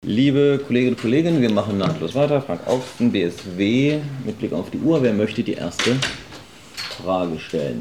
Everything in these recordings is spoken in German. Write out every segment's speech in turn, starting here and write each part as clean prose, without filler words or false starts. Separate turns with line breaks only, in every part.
Liebe Kolleginnen und Kollegen, wir machen nahtlos weiter. Frank Augsten, BSW, mit Blick auf die Uhr. Wer möchte die erste Frage stellen?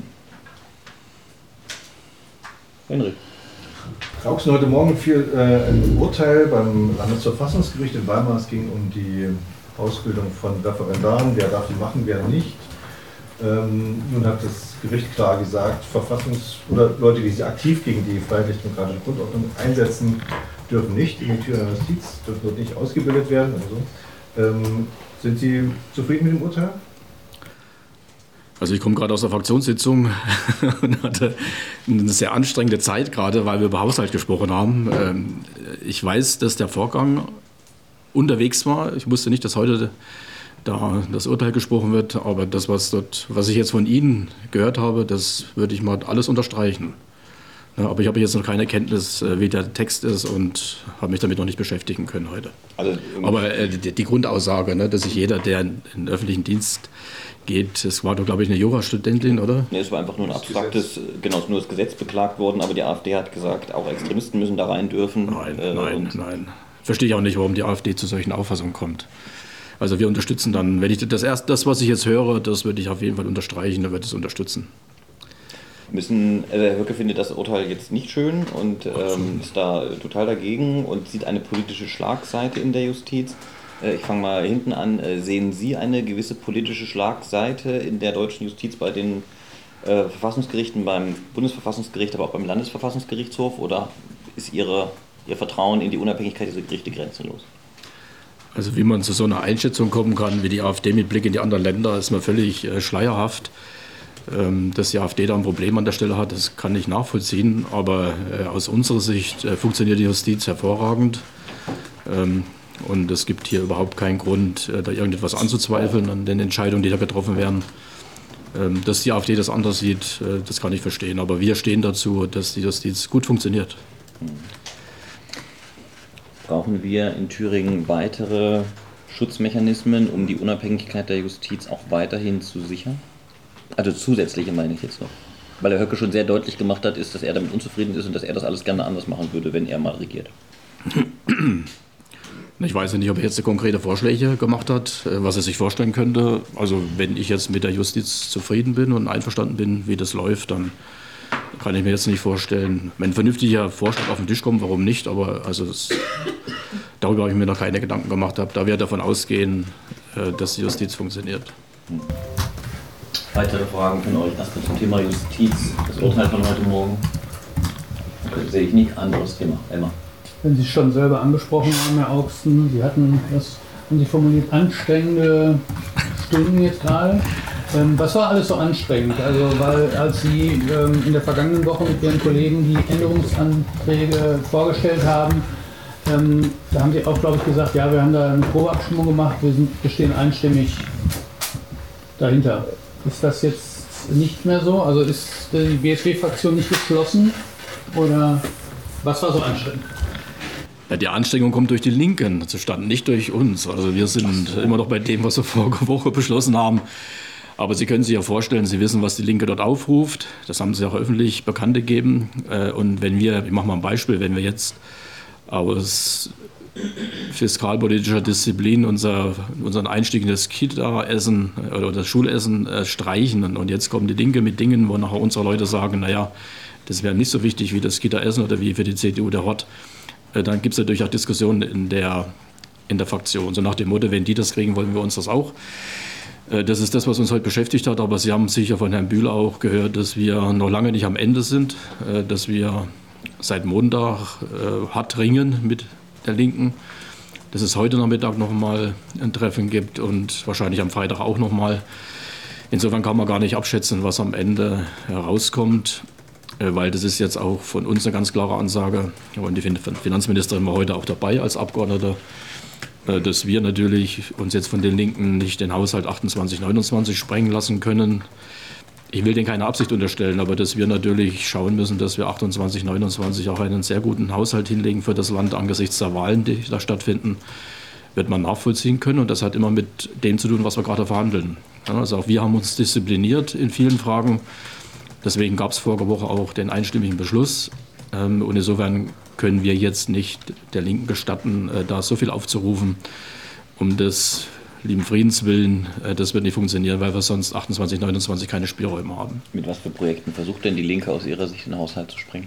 Henry.
Augsten, heute Morgen fiel ein Urteil beim Landesverfassungsgericht in Weimar. Es ging um die Ausbildung von Referendaren. Wer darf die machen, wer nicht. Nun hat das Gericht klar gesagt, oder Leute, die sich aktiv gegen die freiheitlich-demokratische Grundordnung einsetzen, dürfen nicht in die Tür der Justiz, dürfen dort nicht ausgebildet werden. Also, sind Sie zufrieden mit dem Urteil?
Also ich komme gerade aus der Fraktionssitzung und hatte eine sehr anstrengende Zeit gerade, weil wir über Haushalt gesprochen haben. Ich weiß, dass der Vorgang unterwegs war. Ich wusste nicht, dass heute da das Urteil gesprochen wird, aber das, was ich jetzt von Ihnen gehört habe, das würde ich mal alles unterstreichen. Ja, aber ich habe jetzt noch keine Kenntnis, wie der Text ist und habe mich damit noch nicht beschäftigen können heute. Also, aber die Grundaussage, ne, dass sich jeder, der in den öffentlichen Dienst geht, das war doch, glaube ich, eine Jurastudentin, oder?
Nee, es war einfach nur ein abstraktes, genau, nur das Gesetz beklagt worden, aber die AfD hat gesagt, auch Extremisten müssen da rein dürfen.
Nein. Verstehe ich auch nicht, warum die AfD zu solchen Auffassungen kommt. Also wir unterstützen dann, wenn ich das, was ich jetzt höre, das würde ich auf jeden Fall unterstreichen, dann wird es unterstützen.
Herr Höcke findet das Urteil jetzt nicht schön und ist da total dagegen und sieht eine politische Schlagseite in der Justiz. Ich fange mal hinten an. Sehen Sie eine gewisse politische Schlagseite in der deutschen Justiz bei den Verfassungsgerichten, beim Bundesverfassungsgericht, aber auch beim Landesverfassungsgerichtshof, oder ist Ihr Vertrauen in die Unabhängigkeit dieser Gerichte grenzenlos?
Also wie man zu so einer Einschätzung kommen kann, wie die AfD mit Blick in die anderen Länder, ist mir völlig schleierhaft. Dass die AfD da ein Problem an der Stelle hat, das kann ich nachvollziehen, aber aus unserer Sicht funktioniert die Justiz hervorragend und es gibt hier überhaupt keinen Grund, da irgendetwas anzuzweifeln an den Entscheidungen, die da getroffen werden. Dass die AfD das anders sieht, das kann ich verstehen, aber wir stehen dazu, dass die Justiz gut funktioniert.
Brauchen wir in Thüringen weitere Schutzmechanismen, um die Unabhängigkeit der Justiz auch weiterhin zu sichern? Also zusätzliche meine ich jetzt noch. Weil der Höcke schon sehr deutlich gemacht hat, ist, dass er damit unzufrieden ist und dass er das alles gerne anders machen würde, wenn er mal regiert.
Ich weiß nicht, ob er jetzt konkrete Vorschläge gemacht hat, was er sich vorstellen könnte. Also wenn ich jetzt mit der Justiz zufrieden bin und einverstanden bin, wie das läuft, dann kann ich mir jetzt nicht vorstellen, wenn ein vernünftiger Vorschlag auf den Tisch kommt, warum nicht, aber also darüber habe ich mir noch keine Gedanken gemacht, da wir davon ausgehen, dass die Justiz funktioniert.
Weitere Fragen von euch? Erstmal zum Thema Justiz, das Urteil von heute Morgen. Das sehe ich nicht. Anderes Thema. Emma.
Wenn Sie es schon selber angesprochen haben, Herr Augsten, Sie hatten das, haben Sie formuliert, anstrengende Stunden jetzt gerade. Was war alles so anstrengend? Also, weil als Sie in der vergangenen Woche mit Ihren Kollegen die Änderungsanträge vorgestellt haben, da haben Sie auch, glaube ich, gesagt, ja, wir haben da eine Probeabstimmung gemacht, wir stehen einstimmig dahinter. Ist das jetzt nicht mehr so? Also ist die BSW-Fraktion nicht geschlossen? Oder was war so anstrengend?
Ja, die Anstrengung kommt durch die Linken zustande, nicht durch uns. Also wir sind immer noch bei dem, was wir vorige Woche beschlossen haben. Aber Sie können sich ja vorstellen, Sie wissen, was die Linke dort aufruft. Das haben Sie auch öffentlich bekannt gegeben. Und ich mache mal ein Beispiel, wenn wir jetzt aus fiskalpolitischer Disziplin unseren Einstieg in das Kita-Essen oder das Schulessen streichen. Und jetzt kommen die Linke mit Dingen, wo nachher unsere Leute sagen, naja, das wäre nicht so wichtig wie das Kita-Essen oder wie für die CDU der Hort. Dann gibt es natürlich auch Diskussionen in der Fraktion. So nach dem Motto, wenn die das kriegen, wollen wir uns das auch. Das ist das, was uns heute beschäftigt hat. Aber Sie haben sicher von Herrn Bühler auch gehört, dass wir noch lange nicht am Ende sind, dass wir seit Montag hart ringen mit der Linken, dass es heute Nachmittag noch mal ein Treffen gibt und wahrscheinlich am Freitag auch noch mal. Insofern kann man gar nicht abschätzen, was am Ende herauskommt, weil das ist jetzt auch von uns eine ganz klare Ansage. Und die Finanzministerin war heute auch dabei als Abgeordnete, dass wir natürlich uns jetzt von den Linken nicht den Haushalt 28, 29 sprengen lassen können. Ich will denen keine Absicht unterstellen, aber dass wir natürlich schauen müssen, dass wir 28, 29 auch einen sehr guten Haushalt hinlegen für das Land angesichts der Wahlen, die da stattfinden, wird man nachvollziehen können. Und das hat immer mit dem zu tun, was wir gerade verhandeln. Also auch wir haben uns diszipliniert in vielen Fragen. Deswegen gab es vorige Woche auch den einstimmigen Beschluss, Und insofern können wir jetzt nicht der Linken gestatten, da so viel aufzurufen, um des lieben Friedens willen. Das wird nicht funktionieren, weil wir sonst 28, 29 keine Spielräume haben.
Mit was für Projekten versucht denn die Linke aus Ihrer Sicht in den Haushalt zu springen?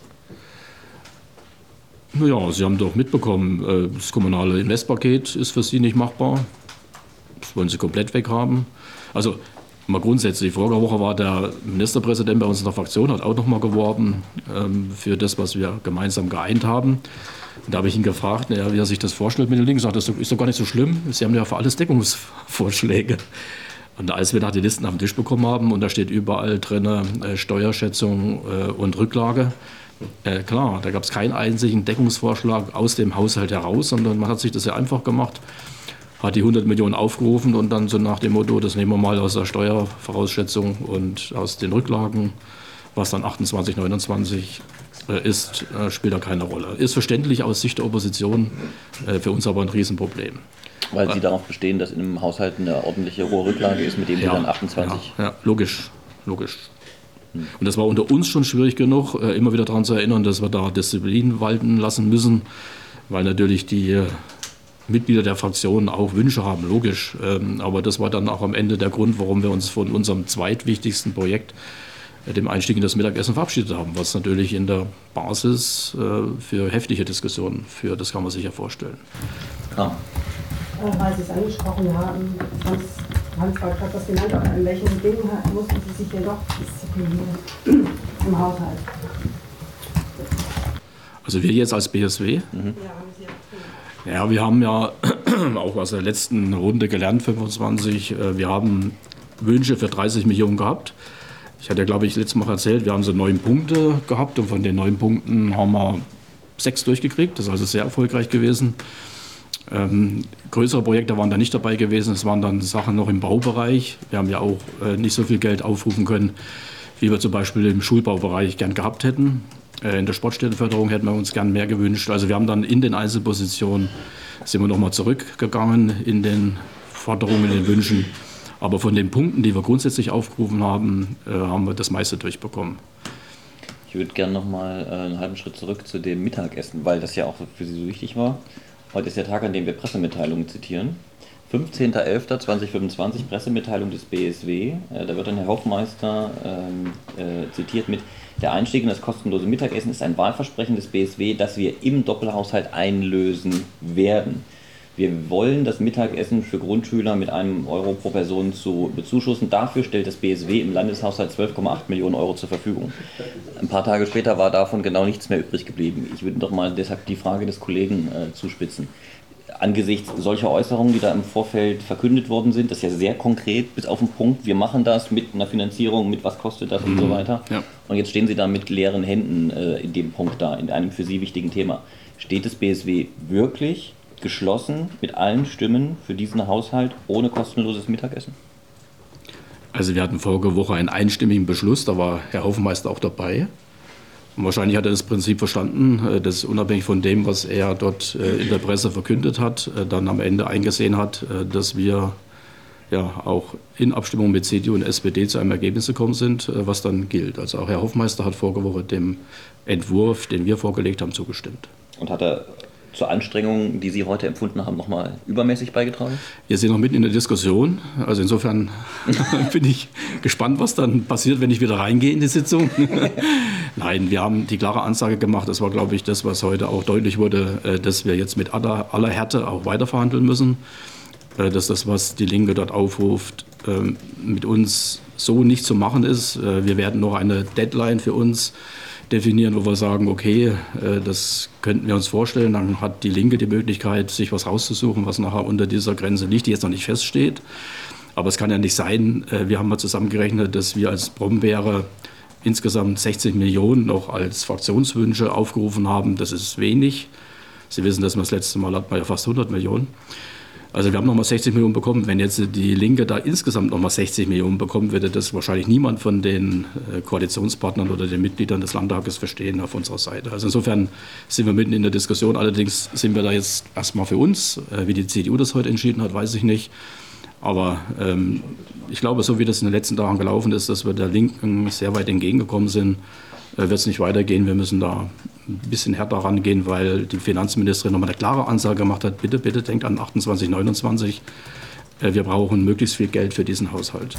Naja, Sie haben doch mitbekommen, das kommunale Investpaket ist für Sie nicht machbar. Das wollen Sie komplett weghaben. Also mal grundsätzlich, vorige Woche war der Ministerpräsident bei uns in der Fraktion, hat auch nochmal geworben für das, was wir gemeinsam geeint haben. Und da habe ich ihn gefragt, wie er sich das vorstellt mit den Linken. Sagt, das ist doch gar nicht so schlimm. Sie haben ja für alles Deckungsvorschläge. Und als wir da die Listen auf den Tisch bekommen haben, und da steht überall drin Steuerschätzung und Rücklage, klar, da gab es keinen einzigen Deckungsvorschlag aus dem Haushalt heraus, sondern man hat sich das sehr einfach gemacht, hat die 100 Millionen aufgerufen und dann so nach dem Motto, das nehmen wir mal aus der Steuervorausschätzung und aus den Rücklagen, was dann 28, 29 ist, spielt da keine Rolle. Ist verständlich aus Sicht der Opposition, für uns aber ein Riesenproblem.
Weil Sie darauf bestehen, dass in einem Haushalt eine ordentliche hohe Rücklage ist, mit dem Sie dann 28...
Ja, logisch. Und das war unter uns schon schwierig genug, immer wieder daran zu erinnern, dass wir da Disziplin walten lassen müssen, weil natürlich die Mitglieder der Fraktion auch Wünsche haben, logisch. Aber das war dann auch am Ende der Grund, warum wir uns von unserem zweitwichtigsten Projekt, dem Einstieg in das Mittagessen, verabschiedet haben, was natürlich in der Basis für heftige Diskussionen führt, das kann man sich ja vorstellen.
Ja.
Weil Sie es angesprochen haben, Hans war gerade was genannt, aber in welchen Dingen mussten Sie sich denn doch disziplinieren im Haushalt?
Also wir jetzt als BSW? Ja, wir haben ja auch aus der letzten Runde gelernt, 25, wir haben Wünsche für 30 Millionen gehabt. Ich hatte ja, glaube ich, letztes Mal erzählt, wir haben so 9 Punkte gehabt und von den 9 Punkten haben wir 6 durchgekriegt. Das ist also sehr erfolgreich gewesen. Größere Projekte waren da nicht dabei gewesen. Es waren dann Sachen noch im Baubereich. Wir haben ja auch nicht so viel Geld aufrufen können, wie wir zum Beispiel im Schulbaubereich gern gehabt hätten. In der Sportstättenförderung hätten wir uns gern mehr gewünscht. Also wir haben dann in den Einzelpositionen, sind wir nochmal zurückgegangen in den Forderungen, in den Wünschen. Aber von den Punkten, die wir grundsätzlich aufgerufen haben, haben wir das meiste durchbekommen.
Ich würde gerne nochmal einen halben Schritt zurück zu dem Mittagessen, weil das ja auch für Sie so wichtig war. Heute ist der Tag, an dem wir Pressemitteilungen zitieren. 15.11.2025, Pressemitteilung des BSW. Da wird dann Herr Hofmeister zitiert mit: Der Einstieg in das kostenlose Mittagessen ist ein Wahlversprechen des BSW, das wir im Doppelhaushalt einlösen werden. Wir wollen das Mittagessen für Grundschüler mit einem Euro pro Person zu bezuschussen. Dafür stellt das BSW im Landeshaushalt 12,8 Millionen Euro zur Verfügung. Ein paar Tage später war davon genau nichts mehr übrig geblieben. Ich würde doch mal deshalb die Frage des Kollegen zuspitzen. Angesichts solcher Äußerungen, die da im Vorfeld verkündet worden sind, das ist ja sehr konkret bis auf den Punkt, wir machen das mit einer Finanzierung, mit was kostet das und so weiter. Ja. Und jetzt stehen Sie da mit leeren Händen in dem Punkt da, in einem für Sie wichtigen Thema. Steht das BSW wirklich geschlossen mit allen Stimmen für diesen Haushalt ohne kostenloses Mittagessen?
Also wir hatten vorige Woche einen einstimmigen Beschluss, da war Herr Hofmeister auch dabei. Und wahrscheinlich hat er das Prinzip verstanden, dass unabhängig von dem, was er dort in der Presse verkündet hat, dann am Ende eingesehen hat, dass wir ja auch in Abstimmung mit CDU und SPD zu einem Ergebnis gekommen sind, was dann gilt. Also auch Herr Hofmeister hat vorige Woche dem Entwurf, den wir vorgelegt haben, zugestimmt.
Und hat er zur Anstrengung, die Sie heute empfunden haben, nochmal übermäßig beigetragen?
Wir sind noch mitten in der Diskussion. Also insofern bin ich gespannt, was dann passiert, wenn ich wieder reingehe in die Sitzung. Nein, wir haben die klare Ansage gemacht. Das war, glaube ich, das, was heute auch deutlich wurde, dass wir jetzt mit aller Härte auch weiterverhandeln müssen. Dass das, was die Linke dort aufruft, mit uns so nicht zu machen ist. Wir werden noch eine Deadline für uns definieren, wo wir sagen, okay, das könnten wir uns vorstellen. Dann hat die Linke die Möglichkeit, sich was rauszusuchen, was nachher unter dieser Grenze liegt, die jetzt noch nicht feststeht. Aber es kann ja nicht sein, wir haben mal zusammengerechnet, dass wir als Brombeere insgesamt 60 Millionen noch als Fraktionswünsche aufgerufen haben. Das ist wenig. Sie wissen, dass wir das letzte Mal hatten wir ja fast 100 Millionen. Also wir haben nochmal 60 Millionen bekommen. Wenn jetzt die Linke da insgesamt nochmal 60 Millionen bekommen, würde das wahrscheinlich niemand von den Koalitionspartnern oder den Mitgliedern des Landtages verstehen auf unserer Seite. Also insofern sind wir mitten in der Diskussion. Allerdings sind wir da jetzt erstmal für uns. Wie die CDU das heute entschieden hat, weiß ich nicht. Aber ich glaube, so wie das in den letzten Tagen gelaufen ist, dass wir der Linken sehr weit entgegengekommen sind. wird es nicht weitergehen. Wir müssen da ein bisschen härter rangehen, weil die Finanzministerin nochmal eine klare Ansage gemacht hat, bitte, bitte denkt an 28, 29. Wir brauchen möglichst viel Geld für diesen Haushalt.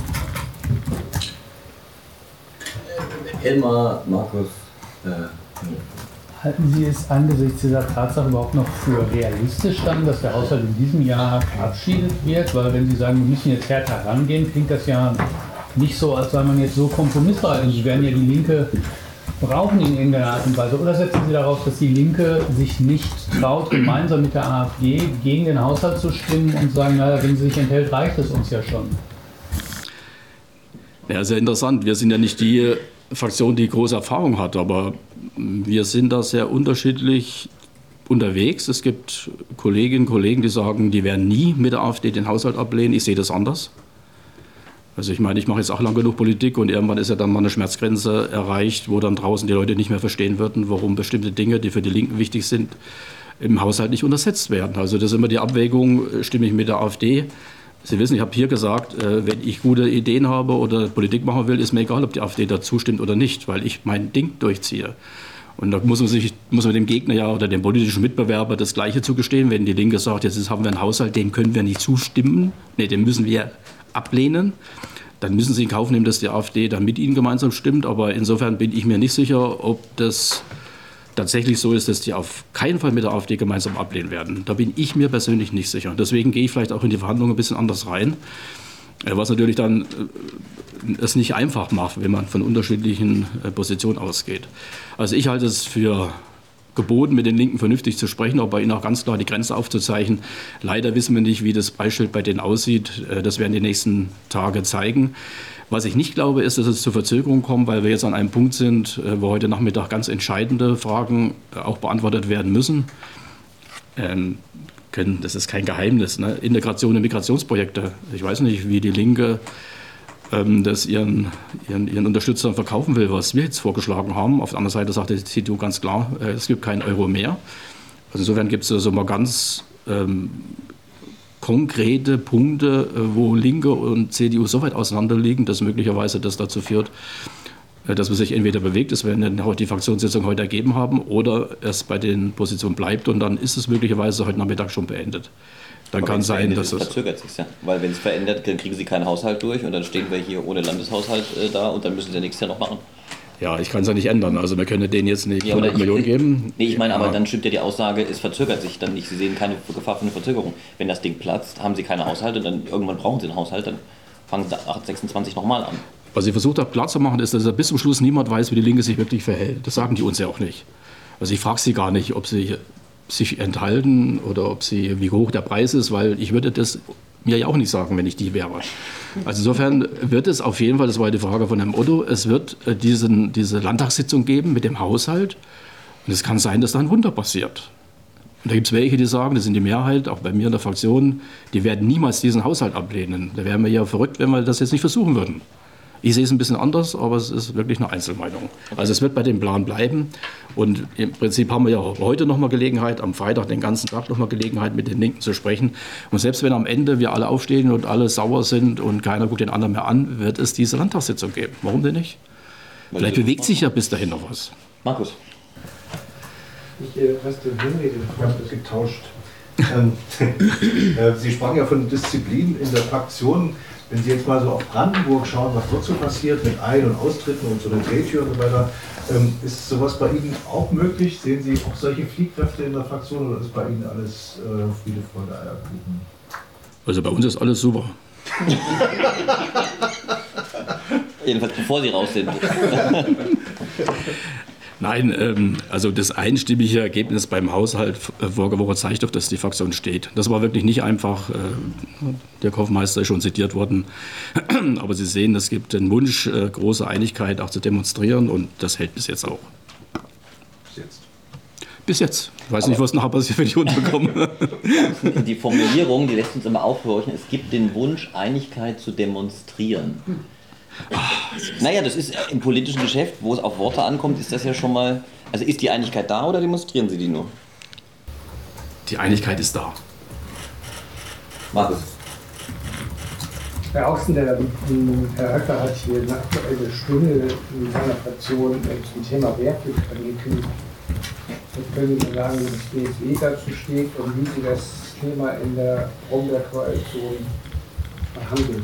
Elmar, Markus,
halten Sie es angesichts dieser Tatsache überhaupt noch für realistisch dann, dass der Haushalt in diesem Jahr verabschiedet wird? Weil wenn Sie sagen, wir müssen jetzt härter rangehen, klingt das ja nicht so, als sei man jetzt so kompromissbereit. Und Sie werden ja die Linke brauchen in irgendeiner Art und Weise. Oder setzen Sie darauf, dass die Linke sich nicht traut, gemeinsam mit der AfD gegen den Haushalt zu stimmen und sagen, naja, wenn sie sich enthält, reicht es uns ja schon?
Ja, sehr interessant. Wir sind ja nicht die Fraktion, die große Erfahrung hat, aber wir sind da sehr unterschiedlich unterwegs. Es gibt Kolleginnen und Kollegen, die sagen, die werden nie mit der AfD den Haushalt ablehnen. Ich sehe das anders. Also ich meine, ich mache jetzt auch lang genug Politik und irgendwann ist ja dann mal eine Schmerzgrenze erreicht, wo dann draußen die Leute nicht mehr verstehen würden, warum bestimmte Dinge, die für die Linken wichtig sind, im Haushalt nicht untersetzt werden. Also das ist immer die Abwägung, stimme ich mit der AfD? Sie wissen, ich habe hier gesagt, wenn ich gute Ideen habe oder Politik machen will, ist mir egal, ob die AfD dazu stimmt oder nicht, weil ich mein Ding durchziehe. Und da muss man dem Gegner ja oder dem politischen Mitbewerber das Gleiche zugestehen. Wenn die Linke sagt, jetzt haben wir einen Haushalt, dem können wir nicht zustimmen, nee, den müssen wir ablehnen, dann müssen sie in Kauf nehmen, dass die AfD dann mit ihnen gemeinsam stimmt. Aber insofern bin ich mir nicht sicher, ob das tatsächlich so ist, dass die auf keinen Fall mit der AfD gemeinsam ablehnen werden. Da bin ich mir persönlich nicht sicher. Deswegen gehe ich vielleicht auch in die Verhandlungen ein bisschen anders rein, was natürlich dann es nicht einfach macht, wenn man von unterschiedlichen Positionen ausgeht. Also ich halte es für geboten, mit den Linken vernünftig zu sprechen, aber ihnen auch ganz klar die Grenze aufzuzeichnen. Leider wissen wir nicht, wie das Preisschild bei denen aussieht. Das werden die nächsten Tage zeigen. Was ich nicht glaube, ist, dass es zu Verzögerungen kommt, weil wir jetzt an einem Punkt sind, wo heute Nachmittag ganz entscheidende Fragen auch beantwortet werden müssen. Das ist kein Geheimnis, ne? Integration und Migrationsprojekte. Ich weiß nicht, wie die Linke das ihren Unterstützern verkaufen will, was wir jetzt vorgeschlagen haben. Auf der anderen Seite sagt die CDU ganz klar, es gibt keinen Euro mehr. Also insofern gibt es also mal ganz konkrete Punkte, wo Linke und CDU so weit auseinander liegen, dass möglicherweise das dazu führt, dass man sich entweder bewegt, das werden die Fraktionssitzung heute ergeben haben, oder es bei den Positionen bleibt und dann ist es möglicherweise heute Nachmittag schon beendet. Dann aber kann sein, dass es
verzögert sich ja, weil wenn es verändert, dann kriegen sie keinen Haushalt durch und dann stehen wir hier ohne Landeshaushalt da und dann müssen sie nächstes Jahr noch machen.
Ja, ich kann es ja nicht ändern. Also wir können denen jetzt nicht 100 Millionen geben.
Nee, ich meine, aber dann stimmt ja die Aussage, es verzögert sich dann nicht. Sie sehen keine Gefahr für eine Verzögerung. Wenn das Ding platzt, haben sie keine Haushalte, dann irgendwann brauchen sie einen Haushalt, dann fangen sie 26 nochmal an.
Was ich versucht habe klar zu machen, ist, dass bis zum Schluss niemand weiß, wie die Linke sich wirklich verhält. Das sagen die uns ja auch nicht. Also ich frage sie gar nicht, ob sie sich enthalten oder ob sie, wie hoch der Preis ist, weil ich würde das mir ja auch nicht sagen, wenn ich die wäre. Also insofern wird es auf jeden Fall, das war die Frage von Herrn Otto, es wird diese Landtagssitzung geben mit dem Haushalt und es kann sein, dass da ein Wunder passiert. Und da gibt es welche, die sagen, das sind die Mehrheit, auch bei mir in der Fraktion, die werden niemals diesen Haushalt ablehnen. Da wären wir ja verrückt, wenn wir das jetzt nicht versuchen würden. Ich sehe es ein bisschen anders, aber es ist wirklich eine Einzelmeinung. Also es wird bei dem Plan bleiben. Und im Prinzip haben wir ja heute noch mal Gelegenheit, am Freitag den ganzen Tag noch mal Gelegenheit, mit den Linken zu sprechen. Und selbst wenn am Ende wir alle aufstehen und alle sauer sind und keiner guckt den anderen mehr an, wird es diese Landtagssitzung geben. Warum denn nicht? Vielleicht bewegt sich ja bis dahin noch was.
Markus.
Was du hinredest, ich habe das getauscht. Sie sprachen ja von Disziplin in der Fraktion. Wenn Sie jetzt mal so auf Brandenburg schauen, was dort so passiert mit Ein- und Austritten und so einer Drehtür und so weiter, ist sowas bei Ihnen auch möglich? Sehen Sie auch solche Fliehkräfte in der Fraktion oder ist bei Ihnen alles Friede, Freude, Eierkuchen?
Also bei uns ist alles super.
Jedenfalls bevor Sie raus sind.
Nein, also das einstimmige Ergebnis beim Haushalt vorige Woche zeigt doch, dass die Fraktion steht. Das war wirklich nicht einfach. Der Kaufmeister ist schon zitiert worden. Aber Sie sehen, es gibt den Wunsch, große Einigkeit auch zu demonstrieren und das hält bis jetzt auch.
Bis jetzt?
Bis jetzt. Ich weiß nicht, was nachher passiert, wenn ich runterkomme.
Die Formulierung, die lässt uns immer aufhorchen, es gibt den Wunsch, Einigkeit zu demonstrieren. Naja, das ist im politischen Geschäft, wo es auf Worte ankommt, ist das ja schon mal... Also ist die Einigkeit da oder demonstrieren Sie die nur?
Die Einigkeit ist da.
Markus.
Herr Auxen, Herr Höcker hat hier eine aktuelle Stunde in seiner Fraktion zum Thema Wehrpflicht angekündigt. Können Sie sagen, wie das BSW dazu steht und wie Sie das Thema in der Bromberg-Koalition behandeln?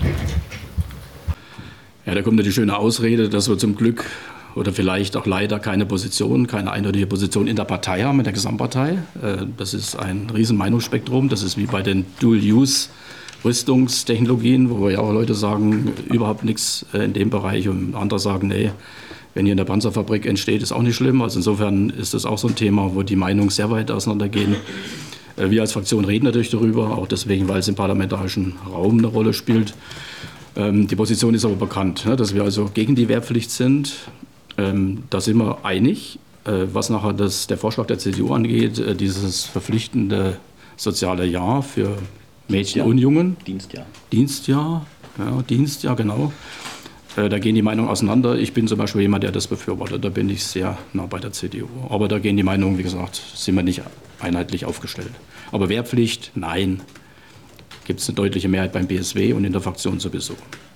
Ja, da kommt ja die schöne Ausrede, dass wir zum Glück oder vielleicht auch leider keine eindeutige Position in der Partei haben, in der Gesamtpartei. Das ist ein riesen Meinungsspektrum. Das ist wie bei den Dual-Use-Rüstungstechnologien, wo ja auch Leute sagen, überhaupt nichts in dem Bereich und andere sagen, nee, wenn hier in der Panzerfabrik entsteht, ist auch nicht schlimm. Also insofern ist das auch so ein Thema, wo die Meinungen sehr weit auseinandergehen. Wir als Fraktion reden natürlich darüber, auch deswegen, weil es im parlamentarischen Raum eine Rolle spielt. Die Position ist aber bekannt, dass wir also gegen die Wehrpflicht sind. Da sind wir einig. Was nachher der Vorschlag der CDU angeht, dieses verpflichtende soziale Jahr für Mädchen und Jungen. Dienstjahr, genau. Da gehen die Meinungen auseinander. Ich bin zum Beispiel jemand, der das befürwortet. Da bin ich sehr nah bei der CDU. Aber da gehen die Meinungen, wie gesagt, sind wir nicht einheitlich aufgestellt. Aber Wehrpflicht, nein. Gibt es eine deutliche Mehrheit beim BSW und in der Fraktion sowieso.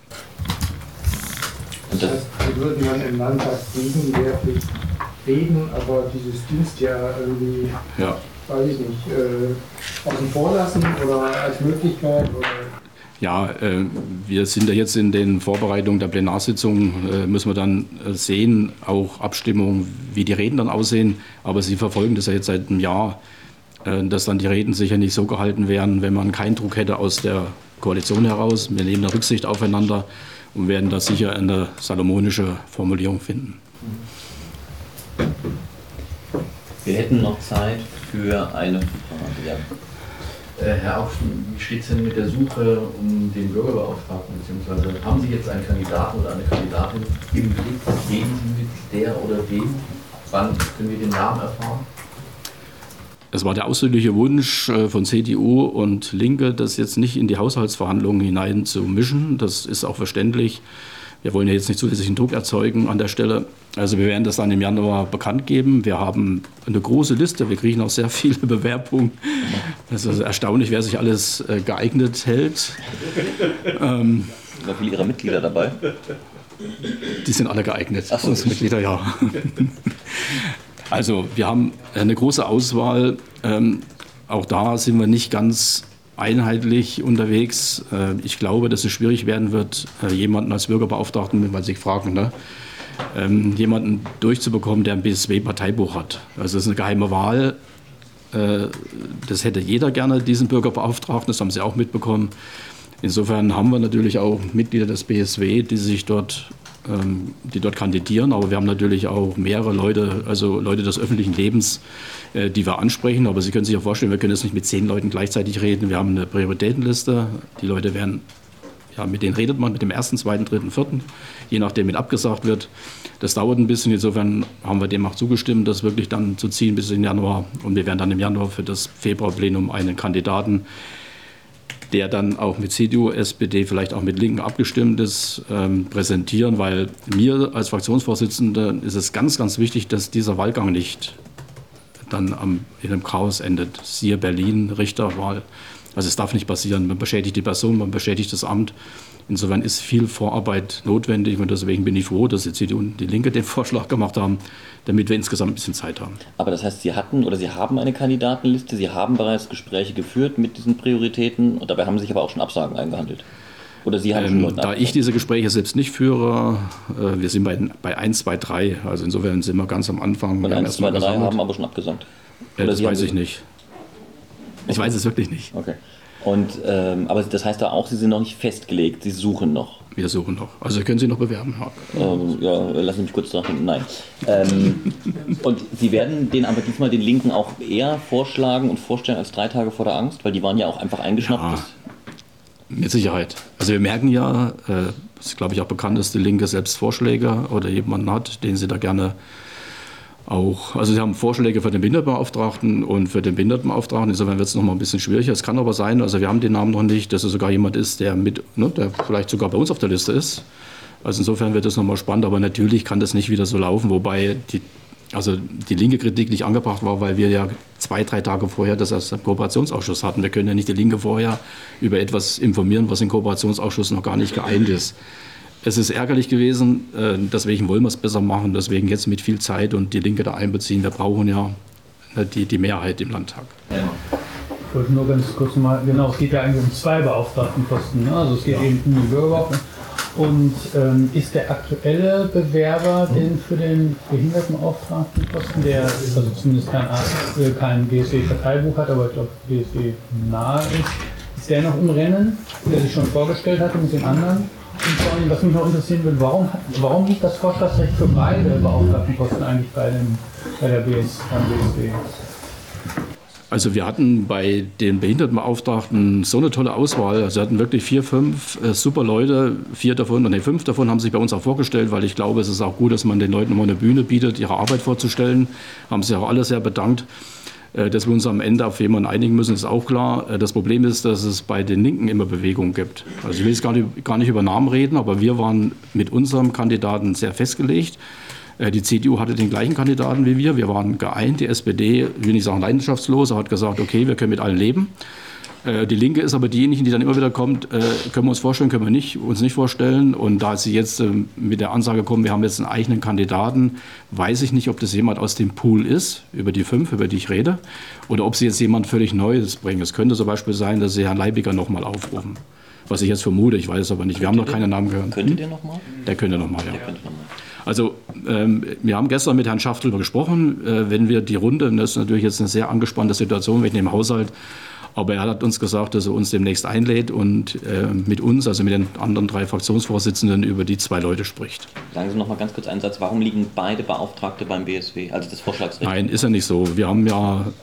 Das heißt, wir würden dann im Landtag gegen die Wehrpflicht reden, aber dieses Dienstjahr irgendwie, weiß ich nicht, außen vor lassen oder als Möglichkeit? Oder?
Ja, wir sind ja jetzt in den Vorbereitungen der Plenarsitzung, müssen wir dann sehen, auch Abstimmung, wie die Reden dann aussehen. Aber Sie verfolgen das ja jetzt seit einem Jahr, dass dann die Reden sicher nicht so gehalten werden, wenn man keinen Druck hätte aus der Koalition heraus. Wir nehmen eine Rücksicht aufeinander und werden da sicher eine salomonische Formulierung finden.
Wir hätten noch Zeit für eine Frage. Ja.
Herr Auxen, wie steht es denn mit der Suche um den Bürgerbeauftragten, beziehungsweise haben Sie jetzt einen Kandidaten oder eine Kandidatin im Blick? Reden Sie mit der oder dem? Wann können wir den Namen erfahren?
Es war der ausdrückliche Wunsch von CDU und Linke, das jetzt nicht in die Haushaltsverhandlungen hinein zu mischen. Das ist auch verständlich. Wir wollen ja jetzt nicht zusätzlichen Druck erzeugen an der Stelle. Also wir werden das dann im Januar bekannt geben. Wir haben eine große Liste. Wir kriegen auch sehr viele Bewerbungen. Es ist erstaunlich, wer sich alles geeignet hält.
Sind da viele Ihrer Mitglieder dabei?
Die sind alle geeignet.
Ach so.
Unsere Mitglieder, ja. Also wir haben eine große Auswahl. Auch da sind wir nicht ganz einheitlich unterwegs. Ich glaube, dass es schwierig werden wird, jemanden als Bürgerbeauftragten, wenn man sich fragen, jemanden durchzubekommen, der ein BSW-Parteibuch hat. Also das ist eine geheime Wahl. Das hätte jeder gerne, diesen Bürgerbeauftragten. Das haben Sie auch mitbekommen. Insofern haben wir natürlich auch Mitglieder des BSW, die dort kandidieren, aber wir haben natürlich auch mehrere Leute, also Leute des öffentlichen Lebens, die wir ansprechen. Aber Sie können sich ja vorstellen, wir können jetzt nicht mit 10 Leuten gleichzeitig reden. Wir haben eine Prioritätenliste. Die Leute werden, mit denen redet man mit dem 1., 2., 3., 4., je nachdem, mit abgesagt wird. Das dauert ein bisschen. Insofern haben wir dem auch zugestimmt, das wirklich dann zu ziehen bis in Januar. Und wir werden dann im Januar für das Februarplenum einen Kandidaten, der dann auch mit CDU, SPD, vielleicht auch mit Linken abgestimmt ist, präsentieren, weil mir als Fraktionsvorsitzender ist es ganz, ganz wichtig, dass dieser Wahlgang nicht dann in einem Chaos endet. Siehe Berlin, Richterwahl. Also es darf nicht passieren. Man beschädigt die Person, man beschädigt das Amt. Insofern ist viel Vorarbeit notwendig und deswegen bin ich froh, dass die CDU und die Linke den Vorschlag gemacht haben, damit wir insgesamt ein bisschen Zeit haben.
Aber das heißt, Sie haben eine Kandidatenliste, Sie haben bereits Gespräche geführt mit diesen Prioritäten und dabei haben sich aber auch schon Absagen eingehandelt. Oder Sie haben schon Leute
Da ich diese Gespräche selbst nicht führe, wir sind bei 1, 2, 3, also insofern sind wir ganz am Anfang.
Und 1, 2, 3 haben aber schon abgesandt.
Das weiß ich nicht. Ich weiß es wirklich nicht.
Okay. Und, aber das heißt da auch, Sie sind noch nicht festgelegt, Sie suchen noch.
Wir suchen noch. Also können Sie noch bewerben.
Ja, lassen Sie mich kurz nachdenken. Nein. Und Sie werden aber diesmal den Linken auch eher vorschlagen und vorstellen als 3 Tage vor der Angst, weil die waren ja auch einfach eingeschnappt.
Ja, mit Sicherheit. Also wir merken ja, es ist glaube ich auch bekannt, dass die Linke selbst Vorschläge oder jemanden hat, den sie da gerne auch, also sie haben Vorschläge für den Behindertenbeauftragten und für den Behindertenbeauftragten. Insofern wird es noch mal ein bisschen schwieriger. Es kann aber sein, also wir haben den Namen noch nicht, dass es sogar jemand ist, der der vielleicht sogar bei uns auf der Liste ist. Also insofern wird es noch mal spannend, aber natürlich kann das nicht wieder so laufen, wobei Also die linke Kritik nicht angebracht war, weil wir ja 2-3 Tage vorher das als Kooperationsausschuss hatten. Wir können ja nicht die Linke vorher über etwas informieren, was im Kooperationsausschuss noch gar nicht geeint ist. Es ist ärgerlich gewesen, deswegen wollen wir es besser machen, deswegen jetzt mit viel Zeit und die Linke da einbeziehen. Wir brauchen ja die Mehrheit im Landtag.
Ja. Ich wollte nur ganz kurz mal, genau, es geht ja eigentlich um 2 Beauftragtenposten. Ne? Also es geht eben um den Bürgerbeauftragten. Und ist der aktuelle Bewerber für den Behindertenbeauftragtenposten, der also zumindest kein BSW-Parteibuch hat, aber ich glaube BSW nahe ist der noch im Rennen, der sich schon vorgestellt hatte mit den anderen? Und vor allem, was mich noch interessieren würde, warum liegt das Vorschlagsrecht für beide Beauftragtenposten eigentlich beim BSW?
Also wir hatten bei den Behindertenbeauftragten so eine tolle Auswahl. Also wir hatten wirklich 4, 5 super Leute. 5 davon haben sich bei uns auch vorgestellt, weil ich glaube, es ist auch gut, dass man den Leuten immer eine Bühne bietet, ihre Arbeit vorzustellen. Haben sich auch alle sehr bedankt. Dass wir uns am Ende auf jemanden einigen müssen, ist auch klar. Das Problem ist, dass es bei den Linken immer Bewegung gibt. Also ich will jetzt gar nicht über Namen reden, aber wir waren mit unserem Kandidaten sehr festgelegt. Die CDU hatte den gleichen Kandidaten wie wir. Wir waren geeint. Die SPD, ich will nicht sagen leidenschaftslos, hat gesagt, okay, wir können mit allen leben. Die Linke ist aber diejenige, die dann immer wieder kommt, können wir uns vorstellen, können wir uns nicht vorstellen. Und da sie jetzt mit der Ansage kommen, wir haben jetzt einen eigenen Kandidaten, weiß ich nicht, ob das jemand aus dem Pool ist, über die 5, über die ich rede, oder ob sie jetzt jemand völlig Neues bringen. Es könnte zum Beispiel sein, dass sie Herrn Leibiger nochmal aufrufen. Was ich jetzt vermute, ich weiß es aber nicht. Wir haben noch keine Namen gehört.
Könnte der nochmal?
Der könnte nochmal, ja. Also wir haben gestern mit Herrn Schaff darüber gesprochen, wenn wir die Runde, und das ist natürlich jetzt eine sehr angespannte Situation wegen dem Haushalt, aber er hat uns gesagt, dass er uns demnächst einlädt und mit uns, also mit den anderen 3 Fraktionsvorsitzenden, über die 2 Leute spricht.
Sagen Sie noch mal ganz kurz einen Satz, warum liegen beide Beauftragte beim BSW, also das Vorschlagsrecht?
Nein, ist ja nicht so. Wir haben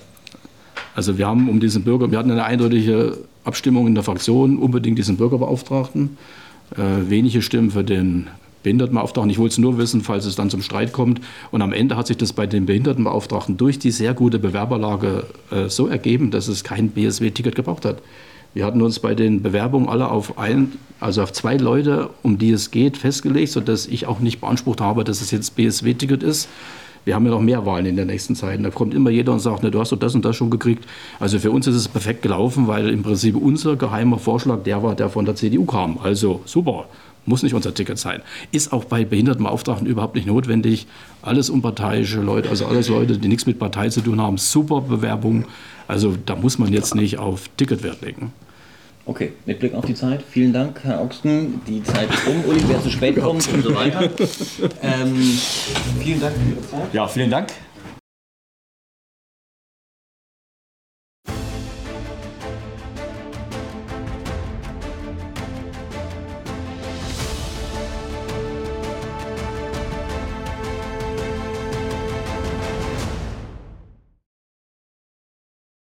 um diesen Bürger, wir hatten eine eindeutige Abstimmung in der Fraktion, unbedingt diesen Bürgerbeauftragten. Wenige Stimmen für den Behindertenbeauftragten. Ich wollte es nur wissen, falls es dann zum Streit kommt. Und am Ende hat sich das bei den Behindertenbeauftragten durch die sehr gute Bewerberlage so ergeben, dass es kein BSW-Ticket gebraucht hat. Wir hatten uns bei den Bewerbungen alle auf 2 Leute, um die es geht, festgelegt, sodass ich auch nicht beansprucht habe, dass es jetzt BSW-Ticket ist. Wir haben ja noch mehr Wahlen in der nächsten Zeit. Da kommt immer jeder und sagt, ne, du hast doch das und das schon gekriegt. Also für uns ist es perfekt gelaufen, weil im Prinzip unser geheimer Vorschlag der war, der von der CDU kam. Also super. Muss nicht unser Ticket sein. Ist auch bei Behindertenbeauftragten überhaupt nicht notwendig. Alles unparteiische Leute, also alles Leute, die nichts mit Partei zu tun haben. Super Bewerbung. Also da muss man jetzt nicht auf Ticketwert legen.
Okay, mit Blick auf die Zeit, vielen Dank, Herr Augsten. Die Zeit ist um, Uli, wer zu spät kommt und so weiter. Vielen Dank für Ihre Zeit.
Ja, vielen Dank.